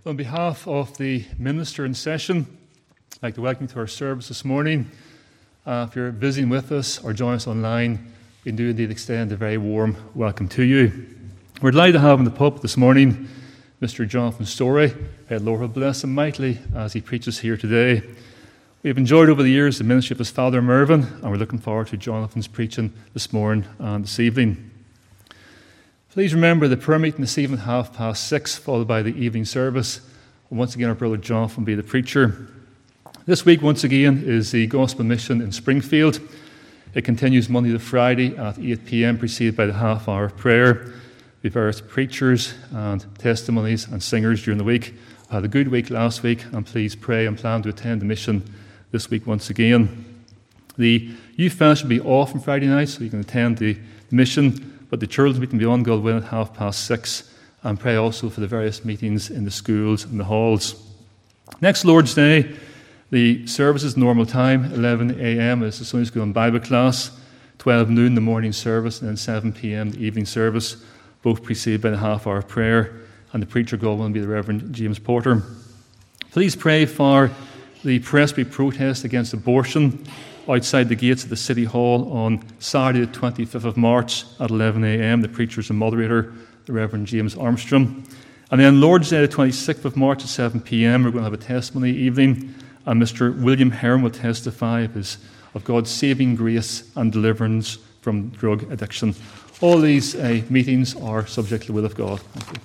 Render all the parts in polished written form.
On behalf of the minister in session, I'd like to welcome you to our service this morning. If you're visiting with us or join us online, we do indeed extend a very warm welcome to you. We're delighted to have in the pulpit this morning Mr. Jonathan Story. Lord will bless him mightily as he preaches here today. We have enjoyed over the years the ministry of his father Mervyn, and we're looking forward to Jonathan's preaching this morning and this evening. Please remember the prayer meeting this evening at 6:30, followed by the evening service. And once again, our brother Jonathan will be the preacher. This week, once again, is the Gospel Mission in Springfield. It continues Monday to Friday at 8 p.m, preceded by the half-hour prayer. We have various preachers and testimonies and singers during the week. We had a good week last week, and please pray and plan to attend the mission this week once again. The youth fellowship will be off on Friday night, so you can attend the mission. But the children's meeting will be on, God willing, at 6:30, and pray also for the various meetings in the schools and the halls. Next Lord's Day, the service is normal time, 11 a.m. is the Sunday School and Bible class, 12 noon the morning service, and then 7 p.m. the evening service, both preceded by the half-hour prayer, and the preacher, God willing, will be the Reverend James Porter. Please pray for the Presbytery protest against abortion outside the gates of the City Hall on Saturday the 25th of March at 11 a.m. The preacher is the moderator, the Reverend James Armstrong. And then Lord's Day the 26th of March at 7 p.m. we're going to have a testimony evening, and Mr. William Heron will testify of God's saving grace and deliverance from drug addiction. All these meetings are subject to the will of God. Thank you.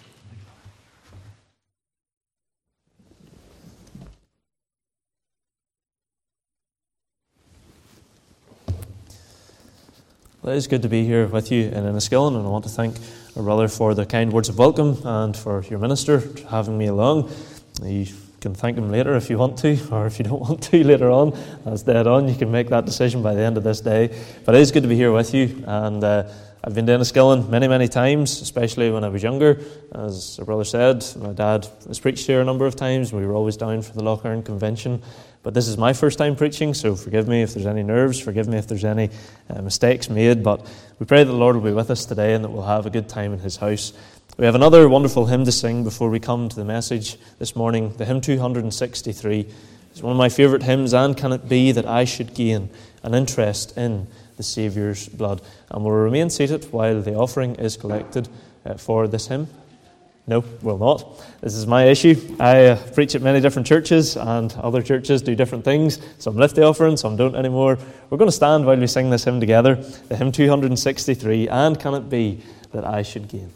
Well, it is good to be here with you in Enniskillen, and I want to thank our brother for the kind words of welcome and for your minister having me along. You can thank him later if you want to, or if you don't want to later on. That's dead on. You can make that decision by the end of this day. But it is good to be here with you, and I've been to Enniskillen many, many times, especially when I was younger. As our brother said, my dad has preached here a number of times. We were always down for the Lochern Convention. But this is my first time preaching, so forgive me if there's any nerves, forgive me if there's any mistakes made. But we pray that the Lord will be with us today and that we'll have a good time in His house. We have another wonderful hymn to sing before we come to the message this morning, the hymn 263. It's one of my favourite hymns, And Can It Be That I Should Gain an Interest in the Saviour's Blood? And we'll remain seated while the offering is collected for this hymn. No, will not. This is my issue. I preach at many different churches, and other churches do different things. Some lift the offering, some don't anymore. We're going to stand while we sing this hymn together, the hymn 263, And Can It Be That I Should Gain?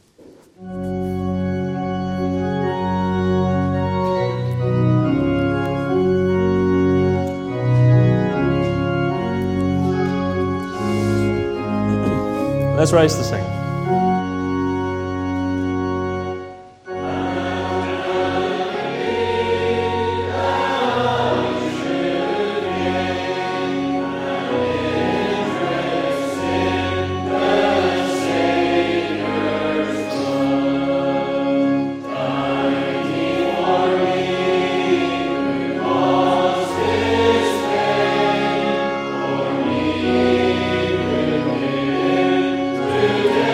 Let's rise to sing. Yeah.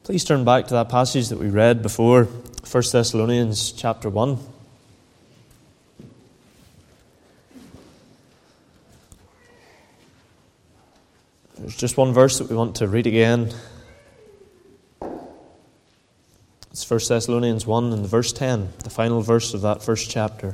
Please turn back to that passage that we read before, 1 Thessalonians chapter 1. There's just one verse that we want to read again. It's 1 Thessalonians 1 and verse 10, the final verse of that first chapter.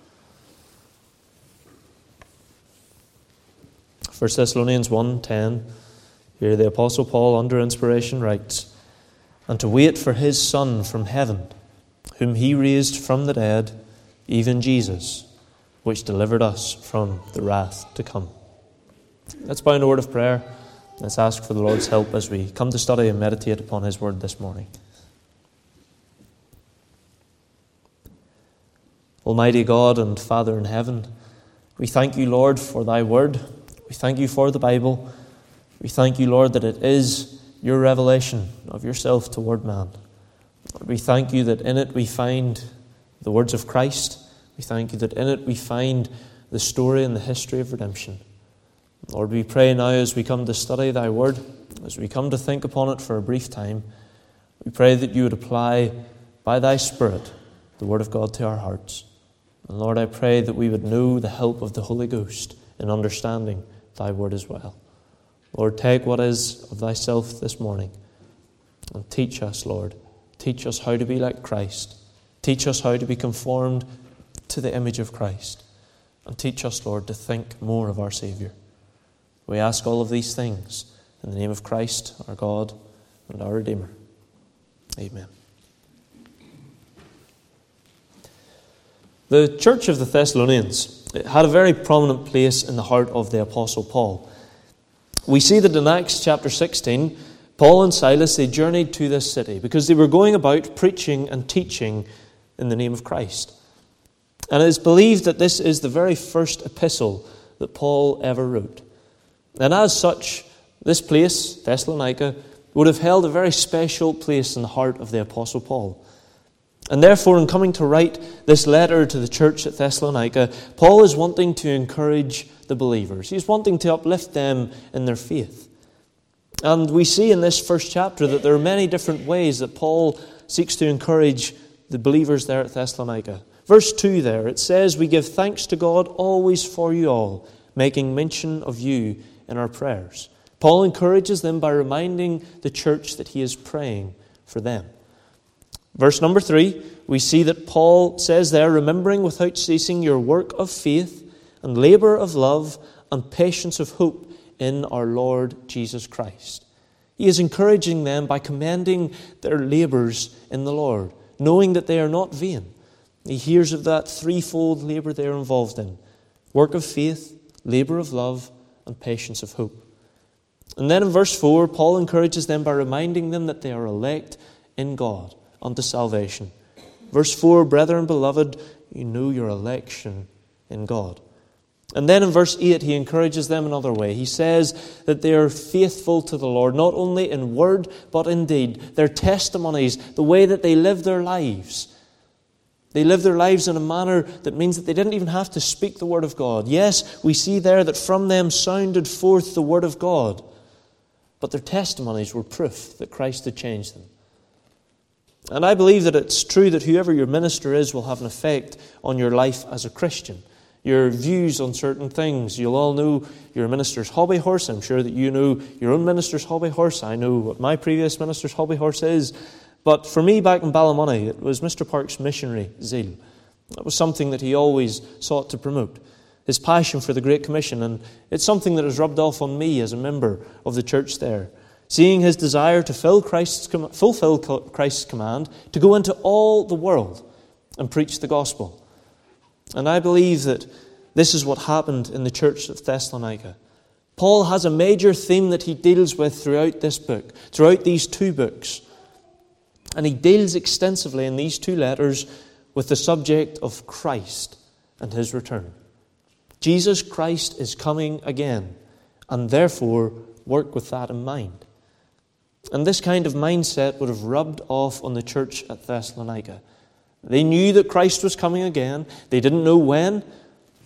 1 Thessalonians 1:10, here the Apostle Paul, under inspiration, writes, "And to wait for his Son from heaven, whom he raised from the dead, even Jesus, which delivered us from the wrath to come." Let's bow in a word of prayer. Let's ask for the Lord's help as we come to study and meditate upon His Word this morning. Almighty God and Father in heaven, we thank you, Lord, for thy Word. We thank you for the Bible. We thank you, Lord, that it is your revelation of yourself toward man. Lord, we thank you that in it we find the words of Christ. We thank you that in it we find the story and the history of redemption. Lord, we pray now as we come to study thy word, as we come to think upon it for a brief time, we pray that you would apply by thy Spirit the word of God to our hearts. And Lord, I pray that we would know the help of the Holy Ghost in understanding thy word as well. Lord, take what is of thyself this morning and teach us, Lord. Teach us how to be like Christ. Teach us how to be conformed to the image of Christ. And teach us, Lord, to think more of our Saviour. We ask all of these things in the name of Christ, our God and our Redeemer. Amen. The church of the Thessalonians had a very prominent place in the heart of the Apostle Paul. We see that in Acts chapter 16, Paul and Silas, they journeyed to this city because they were going about preaching and teaching in the name of Christ. And it is believed that this is the very first epistle that Paul ever wrote. And as such, this place, Thessalonica, would have held a very special place in the heart of the Apostle Paul. And therefore, in coming to write this letter to the church at Thessalonica, Paul is wanting to encourage the believers. He's wanting to uplift them in their faith. And we see in this first chapter that there are many different ways that Paul seeks to encourage the believers there at Thessalonica. Verse 2 there, it says, "We give thanks to God always for you all, making mention of you in our prayers." Paul encourages them by reminding the church that he is praying for them. Verse number 3, we see that Paul says there, "Remembering without ceasing your work of faith and labour of love and patience of hope in our Lord Jesus Christ." He is encouraging them by commending their labours in the Lord, knowing that they are not vain. He hears of that threefold labour they are involved in: work of faith, labour of love, and patience of hope. And then in verse 4, Paul encourages them by reminding them that they are elect in God unto salvation. Verse 4, "Brethren, beloved, you know your election in God." And then in verse 8, he encourages them another way. He says that they are faithful to the Lord, not only in word, but in deed. Their testimonies, the way that they live their lives. They live their lives in a manner that means that they didn't even have to speak the word of God. Yes, we see there that from them sounded forth the word of God. But their testimonies were proof that Christ had changed them. And I believe that it's true that whoever your minister is will have an effect on your life as a Christian. Your views on certain things. You'll all know your minister's hobby horse. I'm sure that you know your own minister's hobby horse. I know what my previous minister's hobby horse is. But for me, back in Ballymoney, it was Mr. Park's missionary zeal. That was something that he always sought to promote. His passion for the Great Commission. And it's something that has rubbed off on me as a member of the church there. Seeing his desire to fulfill Christ's command to go into all the world and preach the gospel. And I believe that this is what happened in the church of Thessalonica. Paul has a major theme that he deals with throughout this book, throughout these two books. And he deals extensively in these two letters with the subject of Christ and his return. Jesus Christ is coming again, and therefore work with that in mind. And this kind of mindset would have rubbed off on the church at Thessalonica. They knew that Christ was coming again. They didn't know when,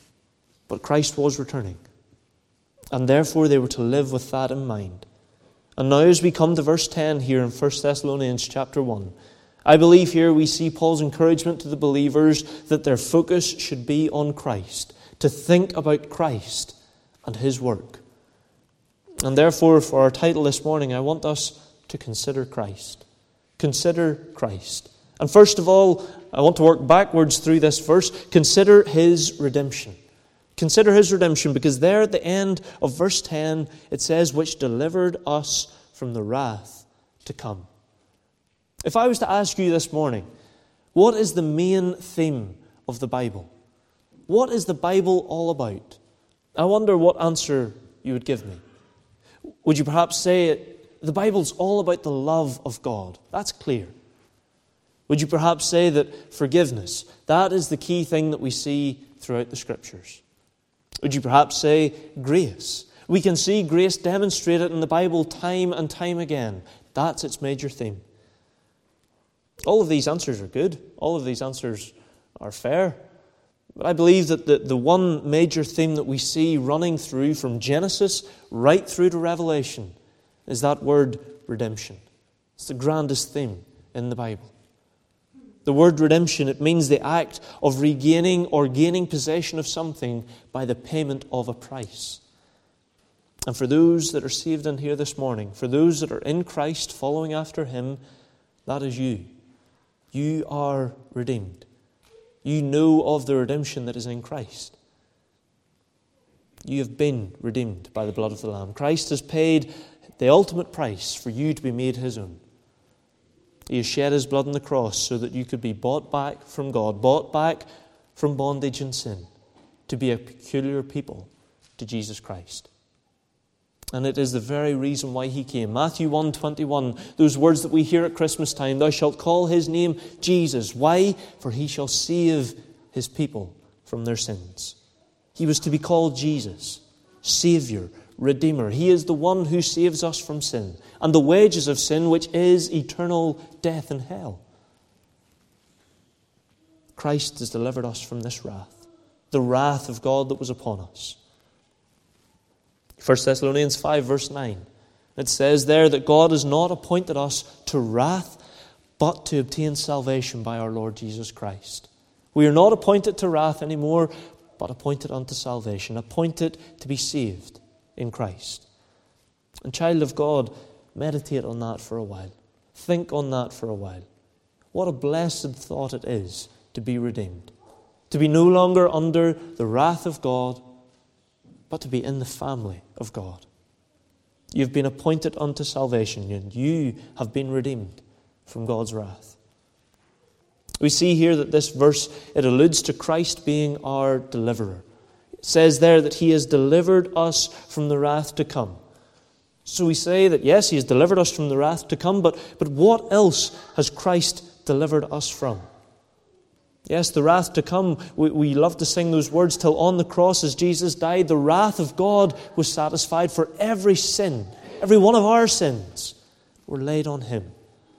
but Christ was returning. And therefore they were to live with that in mind. And now as we come to verse 10 here in 1 Thessalonians chapter 1, I believe here we see Paul's encouragement to the believers that their focus should be on Christ, to think about Christ and His work. And therefore, for our title this morning, I want us to consider Christ. Consider Christ. And first of all, I want to work backwards through this verse. Consider His redemption. Consider His redemption, because there at the end of verse 10, it says, which delivered us from the wrath to come. If I was to ask you this morning, what is the main theme of the Bible? What is the Bible all about? I wonder what answer you would give me. Would you perhaps say the Bible's all about the love of God? That's clear. Would you perhaps say that forgiveness, that is the key thing that we see throughout the Scriptures? Would you perhaps say grace? We can see grace demonstrated in the Bible time and time again. That's its major theme. All of these answers are good. All of these answers are fair. But I believe that the one major theme that we see running through from Genesis right through to Revelation is that word redemption. It's the grandest theme in the Bible. The word redemption, it means the act of regaining or gaining possession of something by the payment of a price. And for those that are saved in here this morning, for those that are in Christ following after Him, that is you. You are redeemed. You know of the redemption that is in Christ. You have been redeemed by the blood of the Lamb. Christ has paid the ultimate price for you to be made His own. He has shed His blood on the cross so that you could be bought back from God, bought back from bondage and sin, to be a peculiar people to Jesus Christ. And it is the very reason why He came. Matthew 1:21, those words that we hear at Christmas time, thou shalt call His name Jesus. Why? For He shall save His people from their sins. He was to be called Jesus, Saviour, Redeemer. He is the one who saves us from sin and the wages of sin, which is eternal death and hell. Christ has delivered us from this wrath, the wrath of God that was upon us. 1 Thessalonians 5 verse 9, it says there that God has not appointed us to wrath, but to obtain salvation by our Lord Jesus Christ. We are not appointed to wrath anymore, but appointed unto salvation, appointed to be saved in Christ. And child of God, meditate on that for a while. Think on that for a while. What a blessed thought it is to be redeemed. To be no longer under the wrath of God, but to be in the family of God. You've been appointed unto salvation, and you have been redeemed from God's wrath. We see here that this verse, it alludes to Christ being our deliverer. It says there that He has delivered us from the wrath to come. So we say that yes, He has delivered us from the wrath to come, but what else has Christ delivered us from? Yes, the wrath to come, we love to sing those words, till on the cross as Jesus died, the wrath of God was satisfied for every sin. Every one of our sins were laid on Him.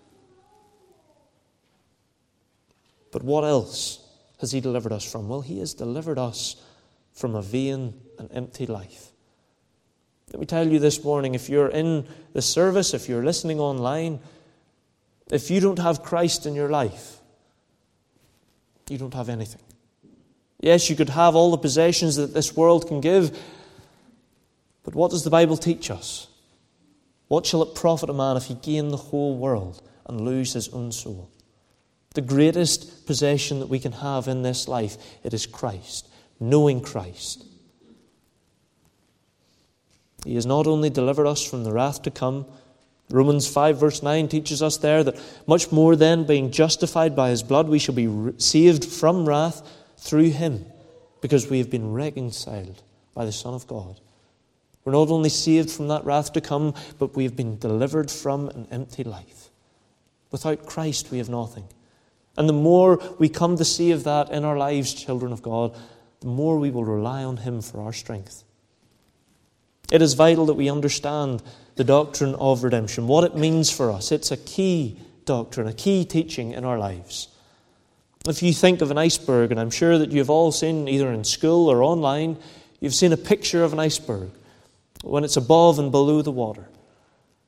But what else has He delivered us from? Well, He has delivered us from a vain and empty life. Let me tell you this morning, if you're in the service, if you're listening online, if you don't have Christ in your life, you don't have anything. Yes, you could have all the possessions that this world can give, but what does the Bible teach us? What shall it profit a man if he gain the whole world and lose his own soul? The greatest possession that we can have in this life, it is Christ, knowing Christ. He has not only delivered us from the wrath to come. Romans 5 verse 9 teaches us there that much more then, being justified by His blood, we shall be saved from wrath through Him, because we have been reconciled by the Son of God. We're not only saved from that wrath to come, but we have been delivered from an empty life. Without Christ we have nothing. And the more we come to save that in our lives, children of God, the more we will rely on Him for our strength. It is vital that we understand the doctrine of redemption, what it means for us. It's a key doctrine, a key teaching in our lives. If you think of an iceberg, and I'm sure that you've all seen, either in school or online, you've seen a picture of an iceberg when it's above and below the water.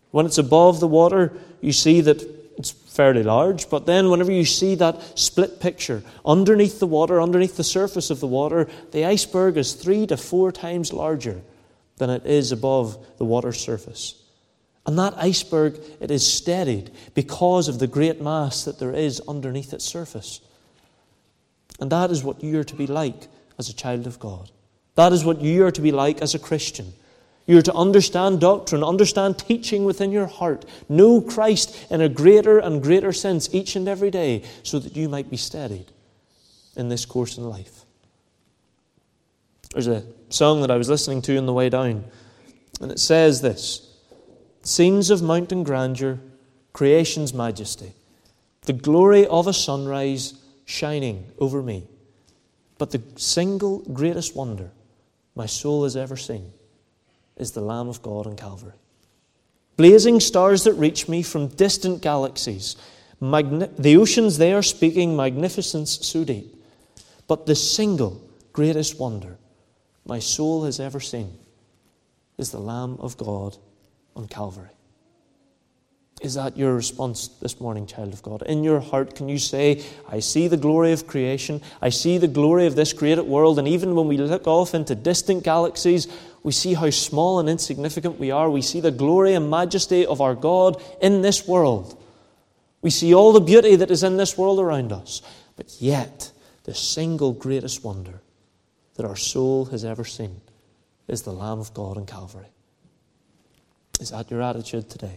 When it's above the water, you see that it's fairly large, but then whenever you see that split picture, underneath the water, underneath the surface of the water, the iceberg is 3 to 4 times larger than it is above the water's surface. And that iceberg, it is steadied because of the great mass that there is underneath its surface. And that is what you are to be like as a child of God. That is what you are to be like as a Christian. You are to understand doctrine, understand teaching within your heart, know Christ in a greater and greater sense each and every day, so that you might be steadied in this course in life. There's a song that I was listening to on the way down, and it says this: scenes of mountain grandeur, creation's majesty, the glory of a sunrise shining over me. But the single greatest wonder my soul has ever seen is the Lamb of God on Calvary. Blazing stars that reach me from distant galaxies, the oceans they are speaking magnificence so deep. But the single greatest wonder my soul has ever seen is the Lamb of God on Calvary. Is that your response this morning, child of God? In your heart, can you say, I see the glory of creation, I see the glory of this created world, and even when we look off into distant galaxies, we see how small and insignificant we are. We see the glory and majesty of our God in this world. We see all the beauty that is in this world around us. But yet, the single greatest wonder that our soul has ever seen is the Lamb of God on Calvary. Is that your attitude today?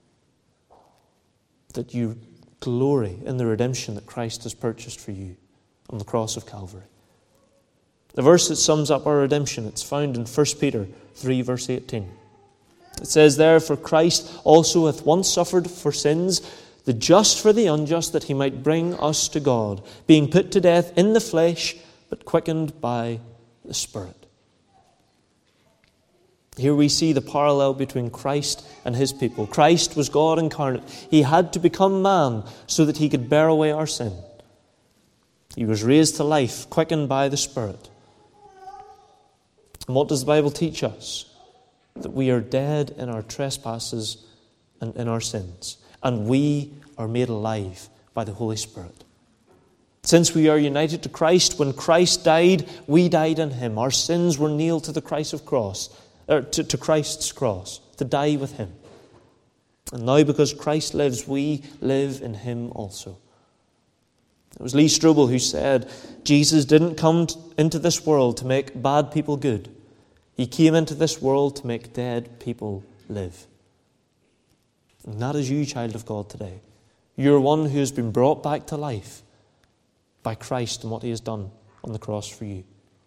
That you glory in the redemption that Christ has purchased for you on the cross of Calvary. The verse that sums up our redemption, it's found in 1 Peter 3, verse 18. It says there, for Christ also hath once suffered for sins, the just for the unjust, that he might bring us to God, being put to death in the flesh, but quickened by the Spirit. Here we see the parallel between Christ and his people. Christ was God incarnate. He had to become man so that he could bear away our sin. He was raised to life, quickened by the Spirit. And what does the Bible teach us? That we are dead in our trespasses and in our sins. And we are made alive by the Holy Spirit. Since we are united to Christ, when Christ died, we died in him. Our sins were nailed to the Christ's cross, to die with him. And now, because Christ lives, we live in him also. It was Lee Strobel who said, Jesus didn't come into this world to make bad people good. He came into this world to make dead people live. And that is you, child of God, today. You're one who has been brought back to life by Christ and what he has done on the cross for you.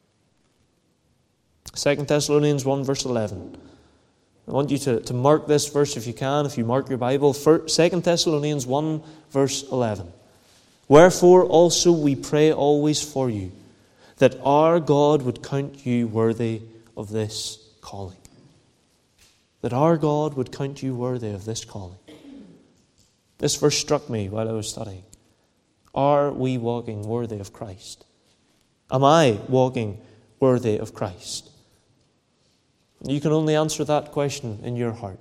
2 Thessalonians 1, verse 11. I want you to mark this verse if you can, if you mark your Bible. 2 Thessalonians 1, verse 11. Wherefore also we pray always for you, that our God would count you worthy of this calling. That our God would count you worthy of this calling. This verse struck me while I was studying. Are we walking worthy of Christ? Am I walking worthy of Christ? You can only answer that question in your heart.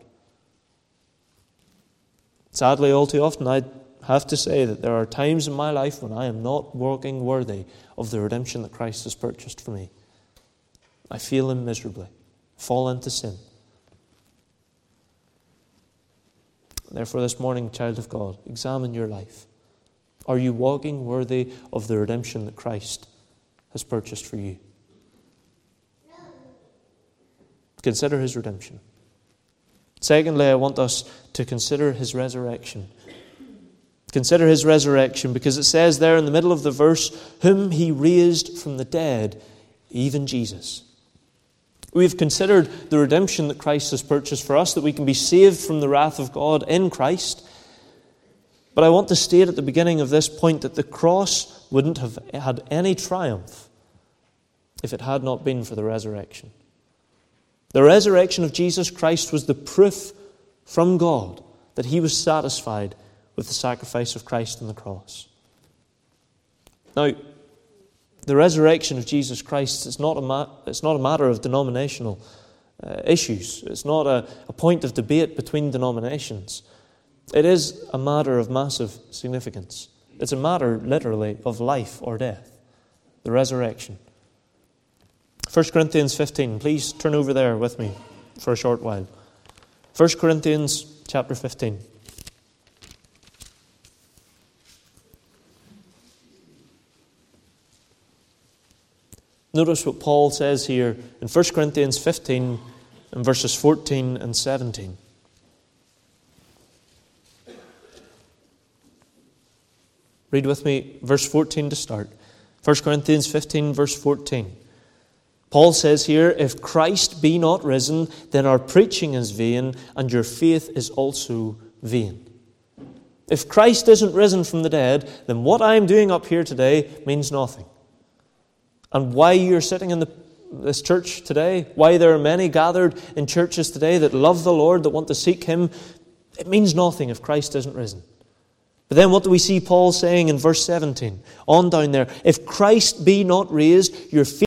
Sadly, all too often, I have to say that there are times in my life when I am not walking worthy of the redemption that Christ has purchased for me. I feel him miserably, fall into sin. Therefore, this morning, child of God, examine your life. Are you walking worthy of the redemption that Christ has purchased for you? Consider his redemption. Secondly, I want us to consider his resurrection. Consider his resurrection, because it says there in the middle of the verse, whom he raised from the dead, even Jesus. We've considered the redemption that Christ has purchased for us, that we can be saved from the wrath of God in Christ. But I want to state at the beginning of this point that the cross wouldn't have had any triumph if it had not been for the resurrection. The resurrection of Jesus Christ was the proof from God that he was satisfied with the sacrifice of Christ on the cross. Now, the resurrection of Jesus Christ is not a matter of denominational issues. It's not a point of debate between denominations. It is a matter of massive significance. It's a matter, literally, of life or death, the resurrection. 1 Corinthians 15. Please turn over there with me for a short while. 1 Corinthians chapter 15. Notice what Paul says here in 1 Corinthians 15 and verses 14 and 17. Read with me verse 14 to start. 1 Corinthians 15 verse 14. Paul says here, "If Christ be not risen, then our preaching is vain, and your faith is also vain." If Christ isn't risen from the dead, then what I'm doing up here today means nothing. And why you're sitting in this church today, why there are many gathered in churches today that love the Lord, that want to seek Him, it means nothing if Christ isn't risen. But then what do we see Paul saying in verse 17? On down there, "If Christ be not raised, your faith